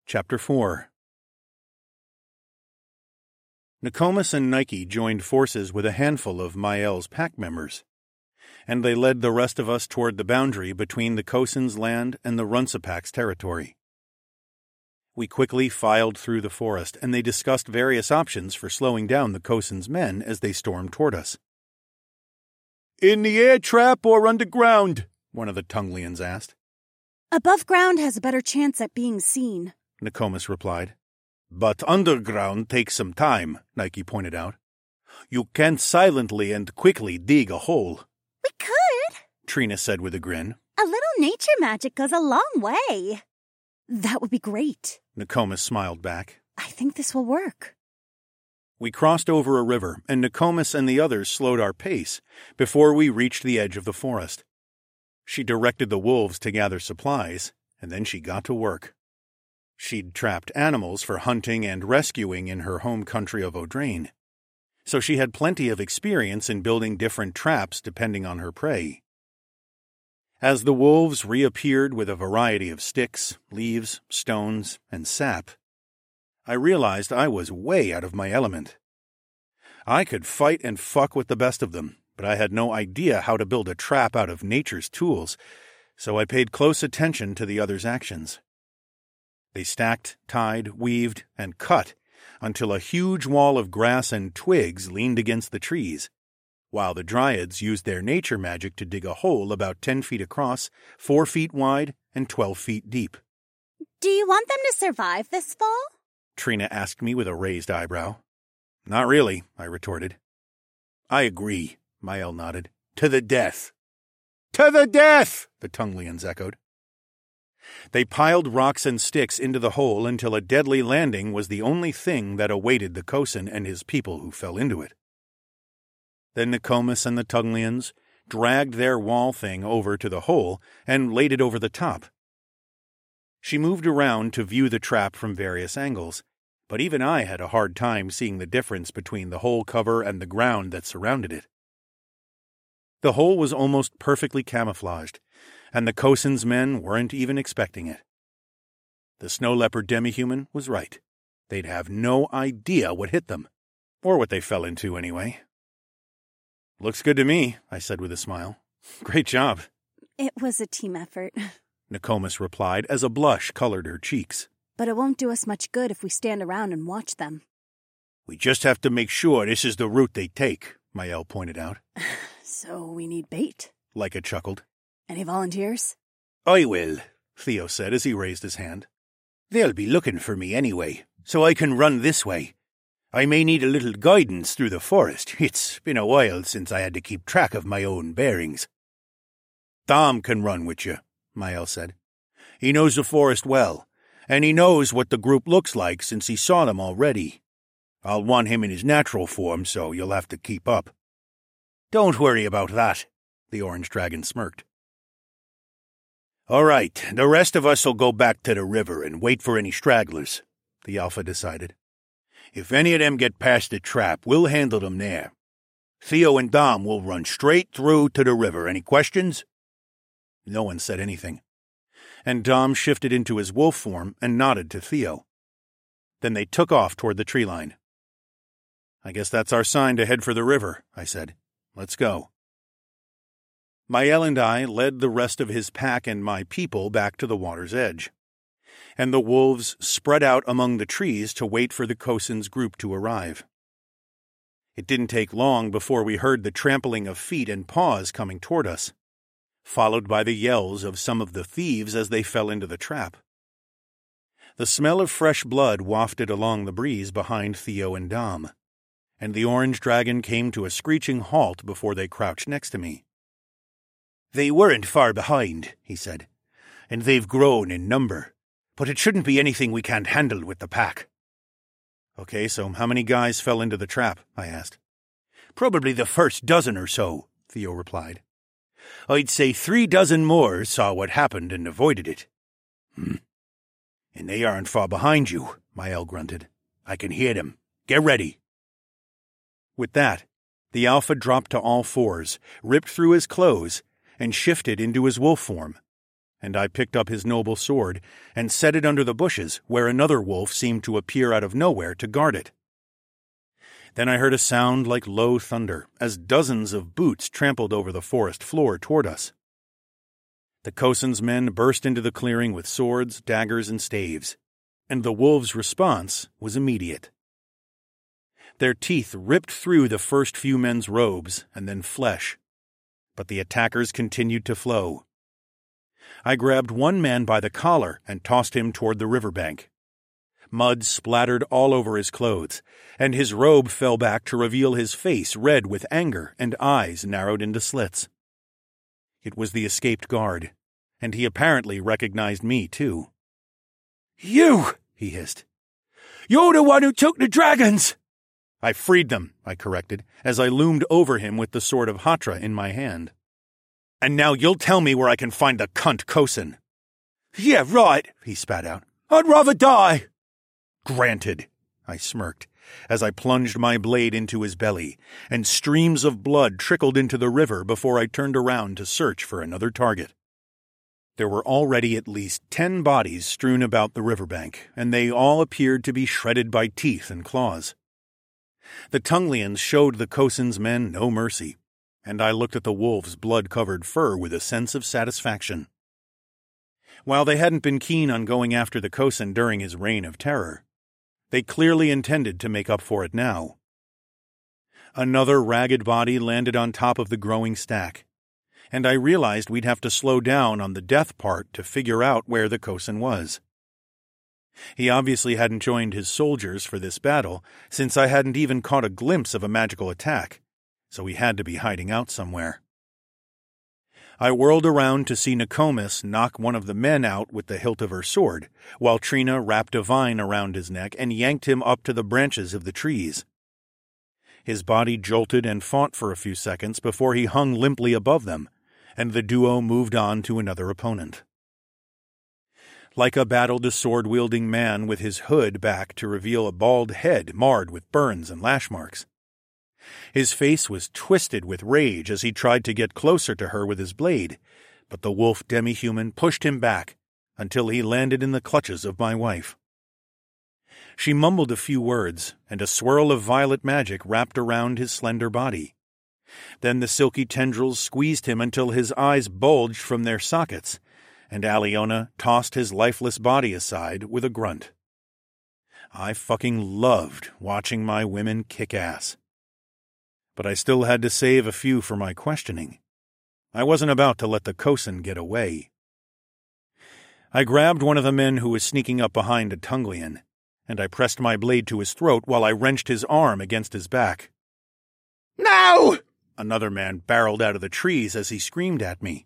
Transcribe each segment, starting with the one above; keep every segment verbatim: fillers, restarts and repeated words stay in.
Chapter four. Nokomis and Nike joined forces with a handful of Mael's pack members, and they led the rest of us toward the boundary between the Khosin's land and the Runsapak's territory. We quickly filed through the forest, and they discussed various options for slowing down the Khosin's men as they stormed toward us. "In the air trap or underground?" one of the Tunglians asked. "Above ground has a better chance at being seen," Nokomis replied. "But underground takes some time," Nike pointed out. "You can't silently and quickly dig a hole." "We could," Trina said with a grin. "A little nature magic goes a long way." "That would be great," Nokomis smiled back. "I think this will work." We crossed over a river, and Nokomis and the others slowed our pace before we reached the edge of the forest. She directed the wolves to gather supplies, and then she got to work. She'd trapped animals for hunting and rescuing in her home country of Odrain, so she had plenty of experience in building different traps depending on her prey. As the wolves reappeared with a variety of sticks, leaves, stones, and sap, I realized I was way out of my element. I could fight and fuck with the best of them, but I had no idea how to build a trap out of nature's tools, so I paid close attention to the others' actions. They stacked, tied, weaved, and cut until a huge wall of grass and twigs leaned against the trees, while the Dryads used their nature magic to dig a hole about ten feet across, four feet wide, and twelve feet deep. "Do you want them to survive this fall?" Trina asked me with a raised eyebrow. "Not really," I retorted. "I agree," Mael nodded. "To the death." "To the death!" the Tunglians echoed. They piled rocks and sticks into the hole until a deadly landing was the only thing that awaited the Khosin and his people who fell into it. Then Nokomis and the Tunglians dragged their wall thing over to the hole and laid it over the top. She moved around to view the trap from various angles, but even I had a hard time seeing the difference between the hole cover and the ground that surrounded it. The hole was almost perfectly camouflaged, and the Khosin's men weren't even expecting it. The snow leopard demi-human was right. They'd have no idea what hit them, or what they fell into anyway. "Looks good to me," I said with a smile. "Great job." "It was a team effort," Nokomis replied as a blush colored her cheeks. "But it won't do us much good if we stand around and watch them." "We just have to make sure this is the route they take," Mael pointed out. "So we need bait," Leica chuckled. "Any volunteers?" "I will," Theo said as he raised his hand. "They'll be looking for me anyway, so I can run this way. I may need a little guidance through the forest. It's been a while since I had to keep track of my own bearings." "Dom can run with you," Mael said. "He knows the forest well, and he knows what the group looks like since he saw them already. I'll want him in his natural form, so you'll have to keep up." "Don't worry about that," the orange dragon smirked. "All right, the rest of us will go back to the river and wait for any stragglers," the Alpha decided. "If any of them get past the trap, we'll handle them there. Theo and Dom will run straight through to the river. Any questions?" No one said anything, and Dom shifted into his wolf form and nodded to Theo. Then they took off toward the tree line. "I guess that's our sign to head for the river," I said. "Let's go." Mael and I led the rest of his pack and my people back to the water's edge, and the wolves spread out among the trees to wait for the Khosin's group to arrive. It didn't take long before we heard the trampling of feet and paws coming toward us, followed by the yells of some of the thieves as they fell into the trap. The smell of fresh blood wafted along the breeze behind Theo and Dom, and the orange dragon came to a screeching halt before they crouched next to me. "They weren't far behind," he said, "and they've grown in number, but it shouldn't be anything we can't handle with the pack." "Okay, so how many guys fell into the trap?" I asked. "Probably the first dozen or so," Theo replied. "I'd say three dozen more saw what happened and avoided it." "Hmm. And they aren't far behind you," Mael grunted. "I can hear them. Get ready." With that, the Alpha dropped to all fours, ripped through his clothes, and shifted into his wolf form, and I picked up his noble sword and set it under the bushes where another wolf seemed to appear out of nowhere to guard it. Then I heard a sound like low thunder as dozens of boots trampled over the forest floor toward us. The Khosin's men burst into the clearing with swords, daggers, and staves, and the wolves' response was immediate. Their teeth ripped through the first few men's robes and then flesh, but the attackers continued to flow. I grabbed one man by the collar and tossed him toward the riverbank. Mud splattered all over his clothes, and his robe fell back to reveal his face red with anger and eyes narrowed into slits. It was the escaped guard, and he apparently recognized me, too. "You!" he hissed. "You're the one who took the dragons!" "I freed them," I corrected, as I loomed over him with the sword of Hatra in my hand. "And now you'll tell me where I can find the cunt Khosin." "Yeah, right," he spat out. "I'd rather die." "Granted," I smirked, as I plunged my blade into his belly, and streams of blood trickled into the river before I turned around to search for another target. There were already at least ten bodies strewn about the riverbank, and they all appeared to be shredded by teeth and claws. The Tunglians showed the Khosin's men no mercy, and I looked at the wolves' blood-covered fur with a sense of satisfaction. While they hadn't been keen on going after the Khosin during his reign of terror, they clearly intended to make up for it now. Another ragged body landed on top of the growing stack, and I realized we'd have to slow down on the death part to figure out where the Khosin was. He obviously hadn't joined his soldiers for this battle, since I hadn't even caught a glimpse of a magical attack, so he had to be hiding out somewhere. I whirled around to see Nokomis knock one of the men out with the hilt of her sword, while Trina wrapped a vine around his neck and yanked him up to the branches of the trees. His body jolted and fought for a few seconds before he hung limply above them, and the duo moved on to another opponent. Like a battle-to-sword-wielding man with his hood back to reveal a bald head marred with burns and lash marks. His face was twisted with rage as he tried to get closer to her with his blade, but the wolf demi-human pushed him back until he landed in the clutches of my wife. She mumbled a few words, and a swirl of violet magic wrapped around his slender body. Then the silky tendrils squeezed him until his eyes bulged from their sockets, and Aliona tossed his lifeless body aside with a grunt. I fucking loved watching my women kick ass. But I still had to save a few for my questioning. I wasn't about to let the Khosin get away. I grabbed one of the men who was sneaking up behind a Tunglian, and I pressed my blade to his throat while I wrenched his arm against his back. "No!" Another man barreled out of the trees as he screamed at me.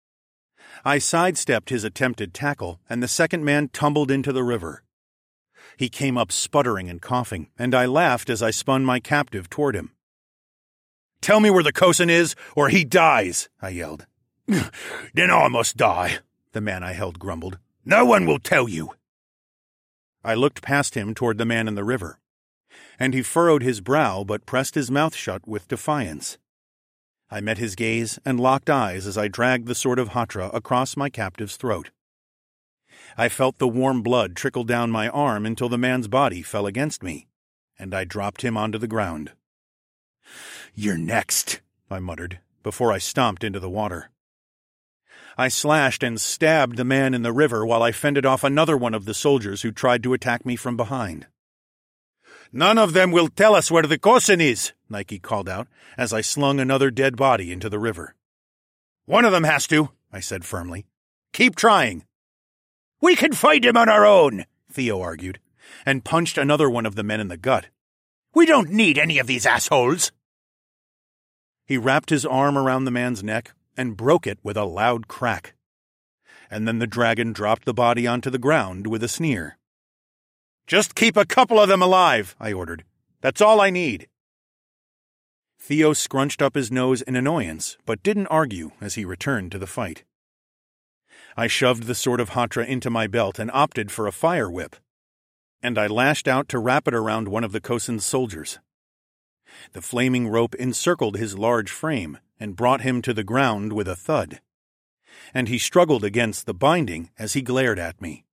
I sidestepped his attempted tackle, and the second man tumbled into the river. He came up sputtering and coughing, and I laughed as I spun my captive toward him. "Tell me where the Khosin is, or he dies," I yelled. "Then I must die," the man I held grumbled. "No one will tell you." I looked past him toward the man in the river, and he furrowed his brow but pressed his mouth shut with defiance. I met his gaze and locked eyes as I dragged the sword of Hatra across my captive's throat. I felt the warm blood trickle down my arm until the man's body fell against me, and I dropped him onto the ground. "You're next," I muttered, before I stomped into the water. I slashed and stabbed the man in the river while I fended off another one of the soldiers who tried to attack me from behind. "None of them will tell us where the Khosin is," Nike called out as I slung another dead body into the river. "One of them has to," I said firmly. "Keep trying." "We can find him on our own," Theo argued, and punched another one of the men in the gut. "We don't need any of these assholes." He wrapped his arm around the man's neck and broke it with a loud crack. And then the dragon dropped the body onto the ground with a sneer. "Just keep a couple of them alive," I ordered. "That's all I need." Theo scrunched up his nose in annoyance, but didn't argue as he returned to the fight. I shoved the sword of Hatra into my belt and opted for a fire whip, and I lashed out to wrap it around one of the Khosin's soldiers. The flaming rope encircled his large frame and brought him to the ground with a thud. and he struggled against the binding as he glared at me.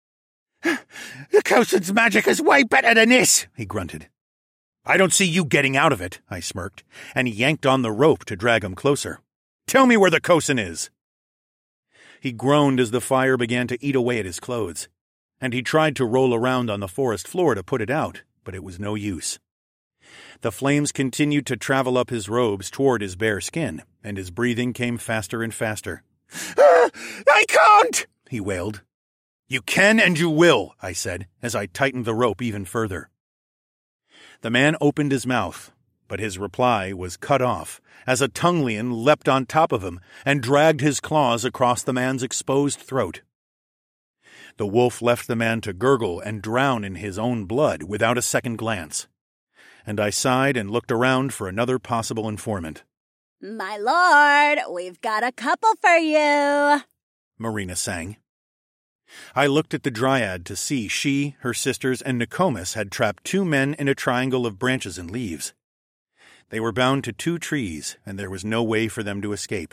"The Cosen's magic is way better than this," he grunted. "I don't see you getting out of it," I smirked, and he yanked on the rope to drag him closer. "Tell me where the Cosen is." He groaned as the fire began to eat away at his clothes, and he tried to roll around on the forest floor to put it out, but it was no use. The flames continued to travel up his robes toward his bare skin, and his breathing came faster and faster. "Ah, I can't!" he wailed. "You can and you will," I said, as I tightened the rope even further. The man opened his mouth, but his reply was cut off as a Tunglian leapt on top of him and dragged his claws across the man's exposed throat. The wolf left the man to gurgle and drown in his own blood without a second glance, and I sighed and looked around for another possible informant. "My lord, we've got a couple for you," Marina sang. I looked at the dryad to see she, her sisters, and Nokomis had trapped two men in a triangle of branches and leaves. They were bound to two trees, and there was no way for them to escape.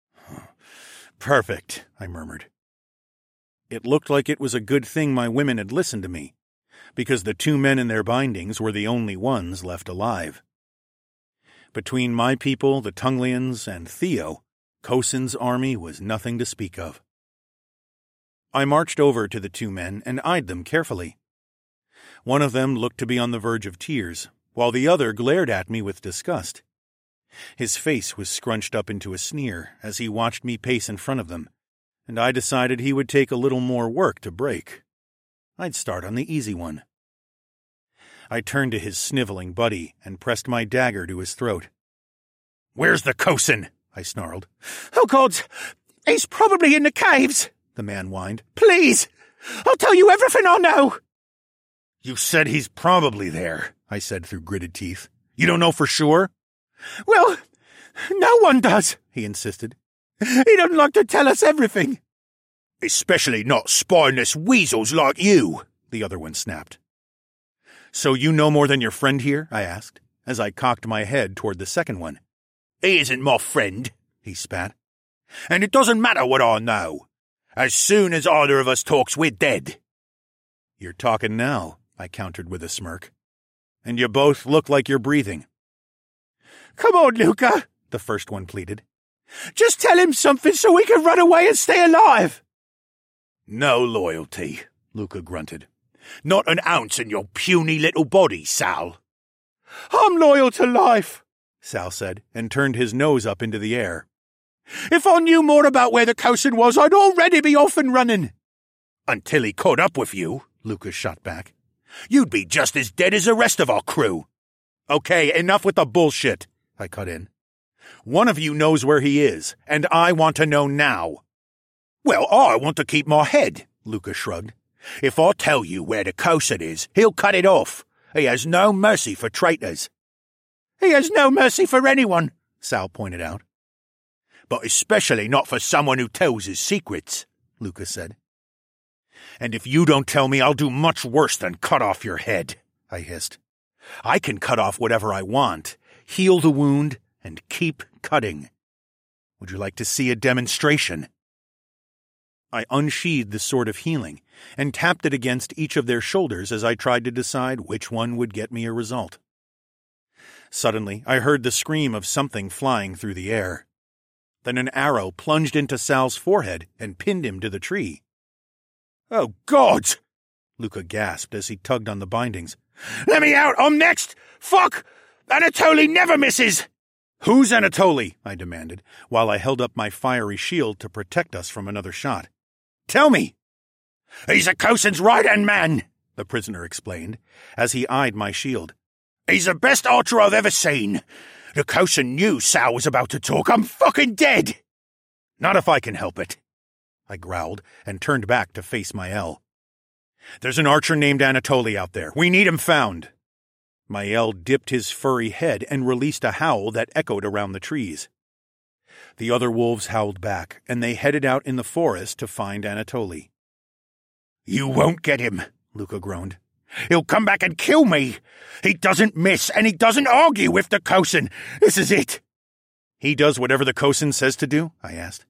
"Perfect," I murmured. It looked like it was a good thing my women had listened to me, because the two men in their bindings were the only ones left alive. Between my people, the Tunglians, and Theo, Cosen's army was nothing to speak of. I marched over to the two men and eyed them carefully. One of them looked to be on the verge of tears, while the other glared at me with disgust. His face was scrunched up into a sneer as he watched me pace in front of them, and I decided he would take a little more work to break. I'd start on the easy one. I turned to his sniveling buddy and pressed my dagger to his throat. "Where's the Cosen?" I snarled. "Oh, God, he's probably in the caves," the man whined. "Please, I'll tell you everything I know." "You said he's probably there," I said through gritted teeth. "You don't know for sure?" "Well, no one does," he insisted. "He doesn't like to tell us everything." "Especially not spineless weasels like you," the other one snapped. "So you know more than your friend here?" I asked, as I cocked my head toward the second one. "He isn't my friend," he spat. "And it doesn't matter what I know. As soon as either of us talks, we're dead." "You're talking now," I countered with a smirk. "And you both look like you're breathing." "Come on, Luca," the first one pleaded. "Just tell him something so we can run away and stay alive." "No loyalty," Luca grunted. "Not an ounce in your puny little body, Sal." "I'm loyal to life," Sal said, and turned his nose up into the air. "If I knew more about where the Cosen was, I'd already be off and running." "Until he caught up with you," Luca shot back. "You'd be just as dead as the rest of our crew." "Okay, enough with the bullshit," I cut in. "One of you knows where he is, and I want to know now." "Well, I want to keep my head," Luca shrugged. "If I tell you where the Cosen is, he'll cut it off. He has no mercy for traitors." "He has no mercy for anyone," Sal pointed out. "But especially not for someone who tells his secrets," Luca said. "And if you don't tell me, I'll do much worse than cut off your head," I hissed. "I can cut off whatever I want, heal the wound, and keep cutting. Would you like to see a demonstration?" I unsheathed the sword of healing and tapped it against each of their shoulders as I tried to decide which one would get me a result. Suddenly, I heard the scream of something flying through the air. Then an arrow plunged into Sal's forehead and pinned him to the tree. "Oh, God!" Luca gasped as he tugged on the bindings. "Let me out! I'm next! Fuck! Anatoly never misses!" "Who's Anatoly?" I demanded, while I held up my fiery shield to protect us from another shot. "Tell me!" "He's a Cosen's right-hand man," the prisoner explained, as he eyed my shield. "He's the best archer I've ever seen. The Cosen knew Sal was about to talk. I'm fucking dead." "Not if I can help it," I growled and turned back to face Mael. "There's an archer named Anatoly out there. We need him found." Mael dipped his furry head and released a howl that echoed around the trees. The other wolves howled back, and they headed out in the forest to find Anatoly. "You won't get him," Luca groaned. "He'll come back and kill me. He doesn't miss, and he doesn't argue with the Cosen. This is it." "He does whatever the Cosen says to do?" I asked.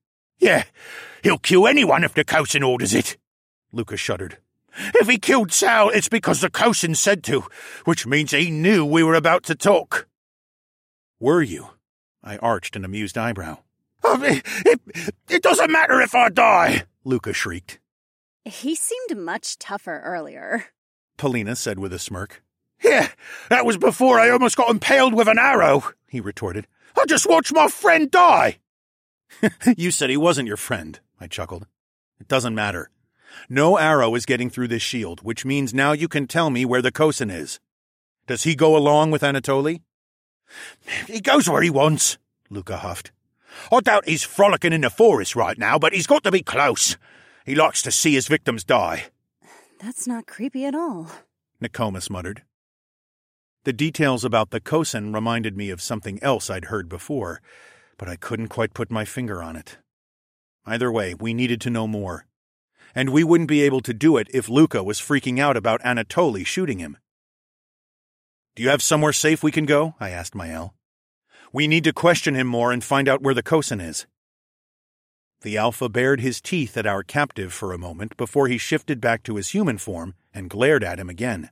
Yeah, he'll kill anyone if the Kosin orders it. Luca shuddered. If he killed Sal, it's because the Kosin said to, which means he knew we were about to talk. Were you? I arched an amused eyebrow. Oh, it, it, it doesn't matter if I die, Luca shrieked. He seemed much tougher earlier, Polina said with a smirk. Yeah, that was before I almost got impaled with an arrow, he retorted. I just watched my friend die. You said he wasn't your friend, I chuckled. It doesn't matter. No arrow is getting through this shield, which means now you can tell me where the Kosin is. Does he go along with Anatoly? He goes where he wants, Luca huffed. I doubt he's frolicking in the forest right now, but he's got to be close. He likes to see his victims die. That's not creepy at all, Nokomis muttered. The details about the Kosin reminded me of something else I'd heard before, but I couldn't quite put my finger on it. Either way, we needed to know more. And we wouldn't be able to do it if Luca was freaking out about Anatoly shooting him. Do you have somewhere safe we can go? I asked Mael. We need to question him more and find out where the Kosin is. The Alpha bared his teeth at our captive for a moment before he shifted back to his human form and glared at him again.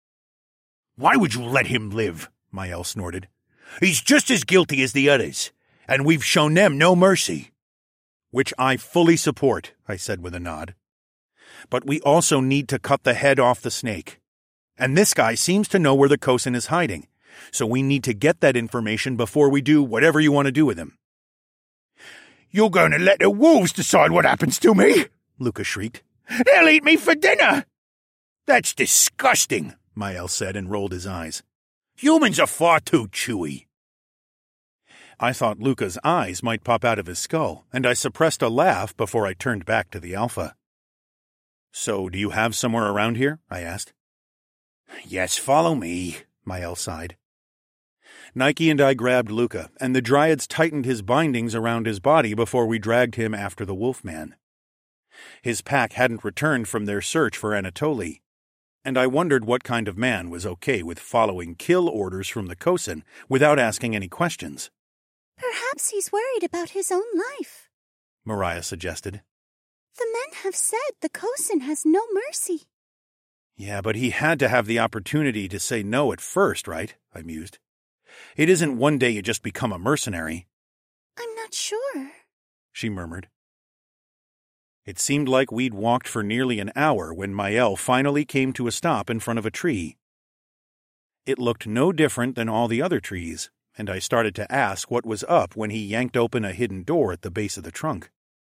Why would you let him live? Mael snorted. He's just as guilty as the others, and we've shown them no mercy. Which I fully support, I said with a nod. But we also need to cut the head off the snake. And this guy seems to know where the Kosin is hiding, so we need to get that information before we do whatever you want to do with him. You're going to let the wolves decide what happens to me? Luca shrieked. They'll eat me for dinner! That's disgusting, Mael said and rolled his eyes. Humans are far too chewy. I thought Luca's eyes might pop out of his skull, and I suppressed a laugh before I turned back to the Alpha. So, do you have somewhere around here? I asked. Yes, follow me, Mael sighed. Nike and I grabbed Luca, and the Dryads tightened his bindings around his body before we dragged him after the Wolfman. His pack hadn't returned from their search for Anatoly, and I wondered what kind of man was okay with following kill orders from the Kosin without asking any questions. Perhaps he's worried about his own life, Mariah suggested. The men have said the Kosin has no mercy. Yeah, but he had to have the opportunity to say no at first, right? I mused. It isn't one day you just become a mercenary. I'm not sure, she murmured. It seemed like we'd walked for nearly an hour when Mael finally came to a stop in front of a tree. It looked no different than all the other trees, and I started to ask what was up when he yanked open a hidden door at the base of the trunk.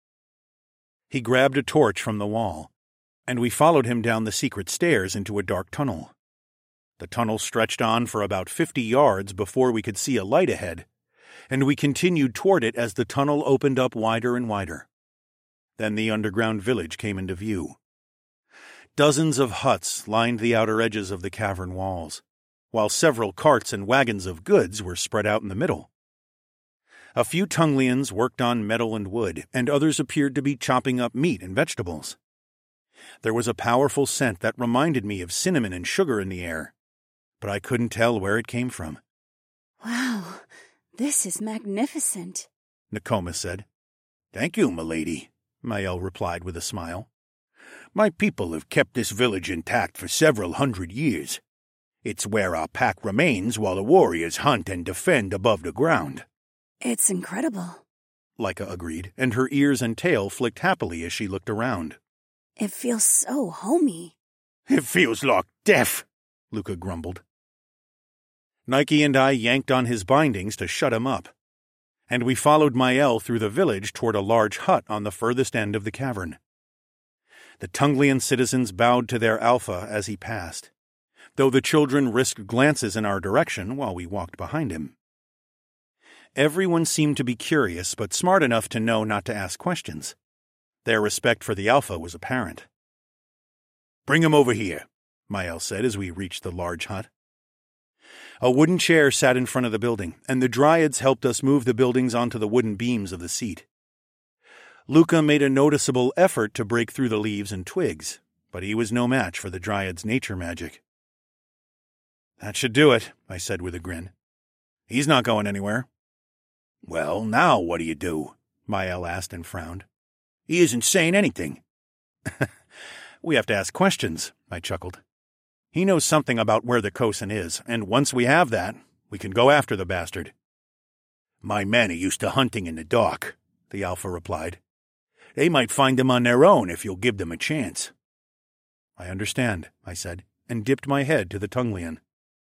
He grabbed a torch from the wall, and we followed him down the secret stairs into a dark tunnel. The tunnel stretched on for about fifty yards before we could see a light ahead, and we continued toward it as the tunnel opened up wider and wider. Then the underground village came into view. Dozens of huts lined the outer edges of the cavern walls, while several carts and wagons of goods were spread out in the middle. A few Tunglians worked on metal and wood, and others appeared to be chopping up meat and vegetables. There was a powerful scent that reminded me of cinnamon and sugar in the air, but I couldn't tell where it came from. Wow, this is magnificent, Nokomis said. Thank you, milady, Mael replied with a smile. My people have kept this village intact for several hundred years. It's where our pack remains while the warriors hunt and defend above the ground. It's incredible, Leica agreed, and her ears and tail flicked happily as she looked around. It feels so homey. It feels like death, Luca grumbled. Nike and I yanked on his bindings to shut him up, and we followed Mael through the village toward a large hut on the furthest end of the cavern. The Tunglian citizens bowed to their Alpha as he passed, though the children risked glances in our direction while we walked behind him. Everyone seemed to be curious but smart enough to know not to ask questions. Their respect for the Alpha was apparent. Bring him over here, Mael said as we reached the large hut. A wooden chair sat in front of the building, and the Dryads helped us move the buildings onto the wooden beams of the seat. Luca made a noticeable effort to break through the leaves and twigs, but he was no match for the Dryads' nature magic. That should do it, I said with a grin. He's not going anywhere. Well, now what do you do? Mael asked and frowned. He isn't saying anything." "We have to ask questions," I chuckled. "He knows something about where the Khosin is, and once we have that, we can go after the bastard." "My men are used to hunting in the dark," the Alpha replied. "They might find him on their own if you'll give them a chance." "I understand," I said, and dipped my head to the Tunglian.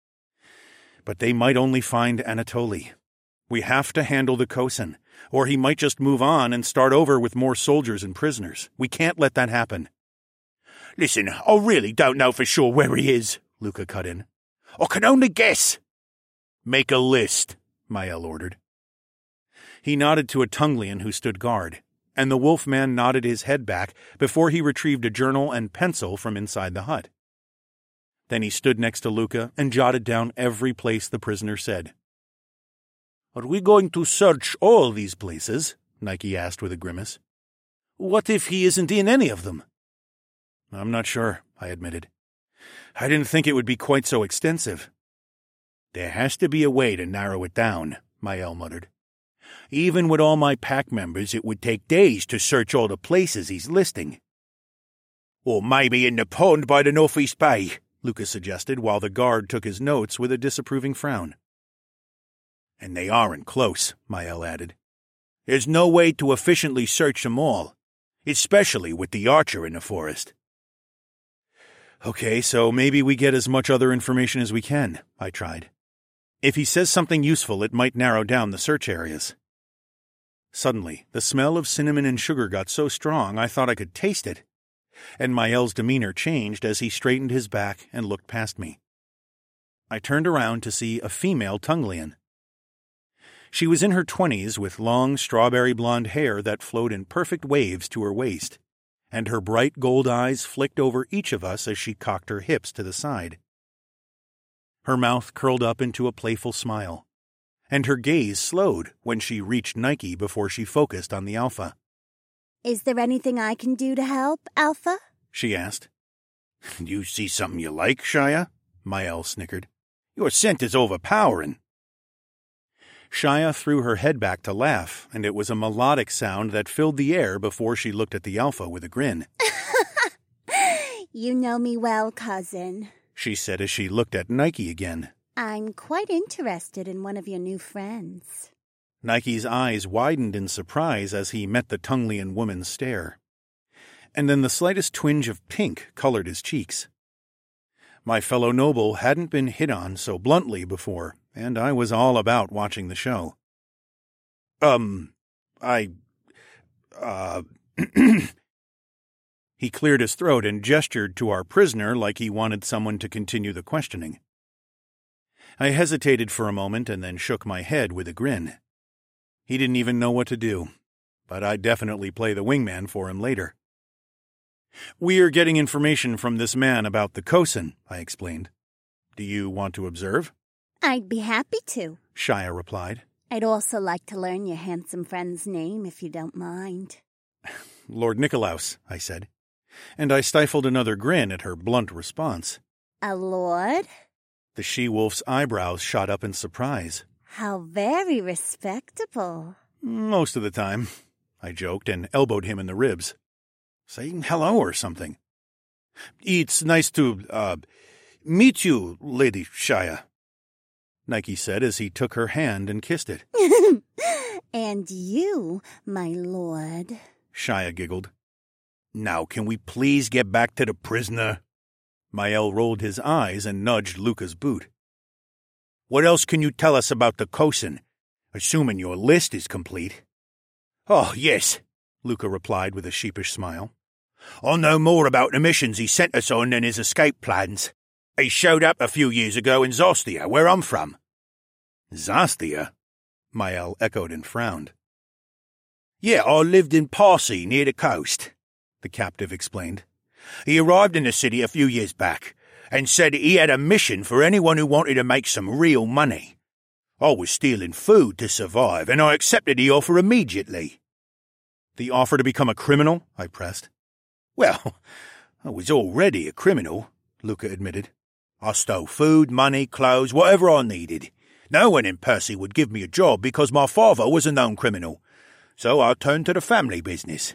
"But they might only find Anatoly. We have to handle the Khosin, or he might just move on and start over with more soldiers and prisoners. We can't let that happen." "Listen, I really don't know for sure where he is," Luca cut in. "I can only guess." "Make a list," Mael ordered. He nodded to a Tunglian who stood guard, and the wolfman nodded his head back before he retrieved a journal and pencil from inside the hut. Then he stood next to Luca and jotted down every place the prisoner said. "Are we going to search all these places?" Nike asked with a grimace. "What if he isn't in any of them?" "I'm not sure," I admitted. "I didn't think it would be quite so extensive." "There has to be a way to narrow it down," Mael muttered. "Even with all my pack members, it would take days to search all the places he's listing." "Or maybe in the pond by the Northeast Bay," Lucas suggested, while the guard took his notes with a disapproving frown. "And they aren't close," Mael added. "There's no way to efficiently search them all, especially with the Archer in the forest." "Okay, so maybe we get as much other information as we can," I tried. "If he says something useful, it might narrow down the search areas." Suddenly, the smell of cinnamon and sugar got so strong I thought I could taste it, and Mael's demeanor changed as he straightened his back and looked past me. I turned around to see a female Tunglian. She was in her twenties with long strawberry blonde hair that flowed in perfect waves to her waist, and her bright gold eyes flicked over each of us as she cocked her hips to the side. Her mouth curled up into a playful smile, and her gaze slowed when she reached Nike before she focused on the Alpha. "Is there anything I can do to help, Alpha?" she asked. "You see something you like, Shia?" Mael snickered. "Your scent is overpowering." Shia threw her head back to laugh, and it was a melodic sound that filled the air before she looked at the Alpha with a grin. "You know me well, cousin," she said as she looked at Nike again. "I'm quite interested in one of your new friends." Nike's eyes widened in surprise as he met the Tunglian woman's stare. And then the slightest twinge of pink colored his cheeks. My fellow noble hadn't been hit on so bluntly before, and I was all about watching the show. Um, I, uh... He cleared his throat and gestured to our prisoner like he wanted someone to continue the questioning. I hesitated for a moment and then shook my head with a grin. He didn't even know what to do, but I'd definitely play the wingman for him later. "We're getting information from this man about the Khosin," I explained. "Do you want to observe?" "I'd be happy to," Shia replied. "I'd also like to learn your handsome friend's name, if you don't mind." "Lord Nikolaus," I said, and I stifled another grin at her blunt response. "A lord?" The she-wolf's eyebrows shot up in surprise. "How very respectable." "Most of the time," I joked and elbowed him in the ribs. "Say hello or something." "It's nice to, uh, meet you, Lady Shia," Nike said as he took her hand and kissed it. "And you, my lord," Shia giggled. "Now can we please get back to the prisoner?" Mael rolled his eyes and nudged Luca's boot. "What else can you tell us about the Khosin, assuming your list is complete?" "Oh, yes," Luca replied with a sheepish smile. "I know more about the missions he sent us on than his escape plans. He showed up a few years ago in Zostia, where I'm from." "Zostia?" Mael echoed and frowned. "Yeah, I lived in Parsi, near the coast," the captive explained. "He arrived in the city a few years back and said he had a mission for anyone who wanted to make some real money. I was stealing food to survive, and I accepted the offer immediately." "The offer to become a criminal?" I pressed. "Well, I was already a criminal," Luca admitted. "I stole food, money, clothes, whatever I needed. No one in Percy would give me a job because my father was a known criminal, so I turned to the family business.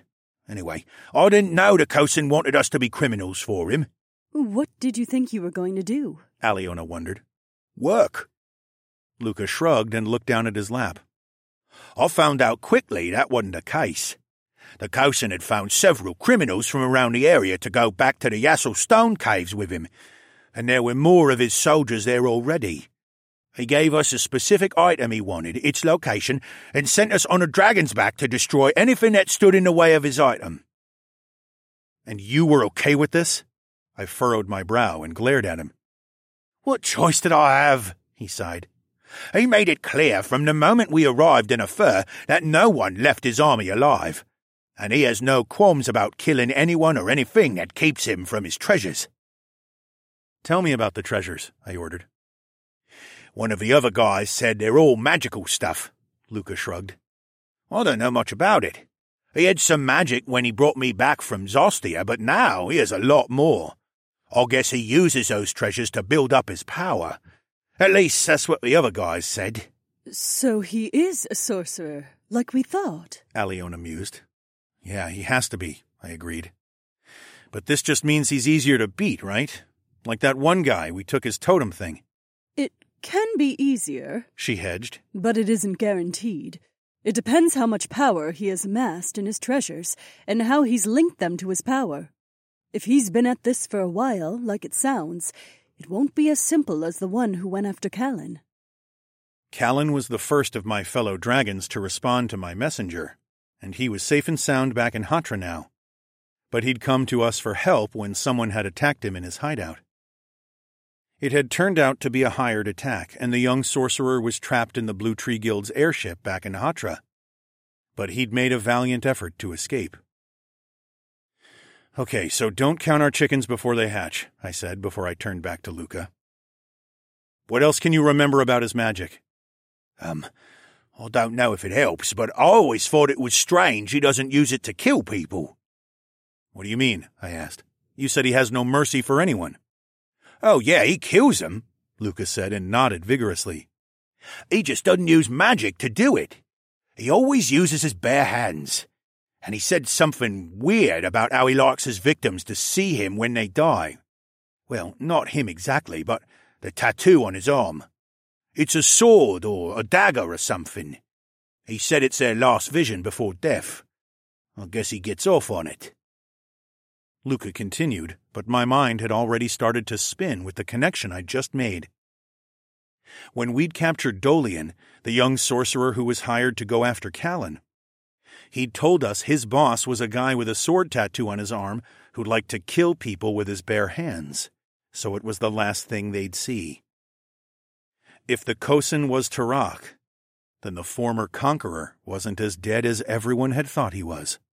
Anyway, I didn't know the Khosin wanted us to be criminals for him. What did you think you were going to do? Aliona wondered. Work. Luca shrugged and looked down at his lap. I found out quickly that wasn't the case. The Khosin had found several criminals from around the area to go back to the Yassel Stone Caves with him, and there were more of his soldiers there already. He gave us a specific item he wanted, its location, and sent us on a dragon's back to destroy anything that stood in the way of his item. And you were okay with this? I furrowed my brow and glared at him. What choice did I have? He sighed. He made it clear from the moment we arrived in Afer that no one left his army alive, and he has no qualms about killing anyone or anything that keeps him from his treasures. Tell me about the treasures, I ordered. One of the other guys said they're all magical stuff, Luca shrugged. I don't know much about it. He had some magic when he brought me back from Zostia, but now he has a lot more. I guess he uses those treasures to build up his power. At least that's what the other guys said. So he is a sorcerer, like we thought, Aliona mused. Yeah, he has to be, I agreed. But this just means he's easier to beat, right? Like that one guy we took his totem thing. It can be easier, she hedged, but it isn't guaranteed. It depends how much power he has amassed in his treasures, and how he's linked them to his power. If he's been at this for a while, like it sounds, it won't be as simple as the one who went after Callan. Callan was the first of my fellow dragons to respond to my messenger, and he was safe and sound back in Hatra now. But he'd come to us for help when someone had attacked him in his hideout. It had turned out to be a hired attack, and the young sorcerer was trapped in the Blue Tree Guild's airship back in Hatra. But he'd made a valiant effort to escape. Okay, so don't count our chickens before they hatch, I said before I turned back to Luca. What else can you remember about his magic? Um, I don't know if it helps, but I always thought it was strange he doesn't use it to kill people. What do you mean? I asked. You said he has no mercy for anyone. Oh yeah, he kills them, Luca said and nodded vigorously. He just doesn't use magic to do it. He always uses his bare hands. And he said something weird about how he likes his victims to see him when they die. Well, not him exactly, but the tattoo on his arm. It's a sword or a dagger or something. He said it's their last vision before death. I guess he gets off on it. Luca continued, but my mind had already started to spin with the connection I'd just made. When we'd captured Dolian, the young sorcerer who was hired to go after Callan, he'd told us his boss was a guy with a sword tattoo on his arm who'd like to kill people with his bare hands, so it was the last thing they'd see. If the Khosin was Tarak, then the former conqueror wasn't as dead as everyone had thought he was.